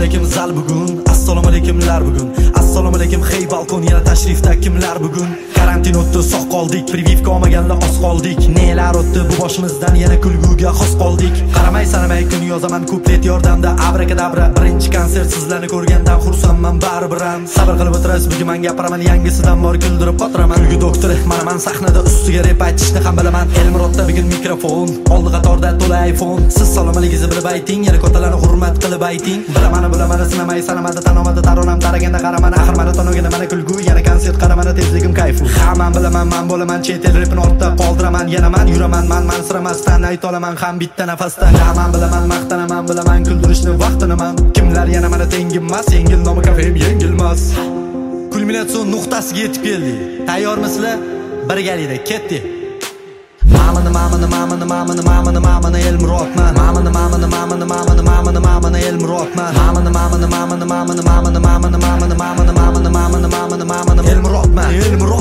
alaykum zal bugun, assalomu alaykumlar bugun. Assalomu alaykum hey balkon, yana tashrifda kimlar bugun? Karantin o'tdi, sog' qoldik, privivka olmaganlar oz qoldik. Nelar o'tdi bu boshimizdan, yana kulguga xos qoldik. Qaramay sanamay kun yozaman kuplet yordamda abrakadabra. Birinchi konsert sizlarni ko'rgandan xursandman baribir. Sabr qilib o'tirasiz, bugun men gapiraman, yangisidan bor kuldirib qotiraman. Kulgu doktori, mana sahnada ustiga rep aytishni ham bilaman. Elmurodda bugun mikrofon, oldi qatorda to'la iPhone. Siz salomatligingizni bilib ayting, yana ko'talarni hurmat qilib ayting. Bilaman sinamay sanamada tanomada taronam taraganda qaraman. Axir mana tanoganda mana kulgu, yana konsert qaramana tezligim kayfu. Hamman bilaman, men bo'laman chet el repini ortda qoldiraman. Yana men yuraman, men siramasdan ayta olaman ham bitta nafasda. Men bilaman, maqtanaman, bilaman kuldirishni vaqtini men. Kimlar yana mana tengimmas, yengil nomi kafem yengilmas. Kulminatsion nuqtasiga yetib keldik. Tayyormisizlar? Birgalikda ketdik. Mamani Elmurodman. Mamani Elmurodman. Elmurodman.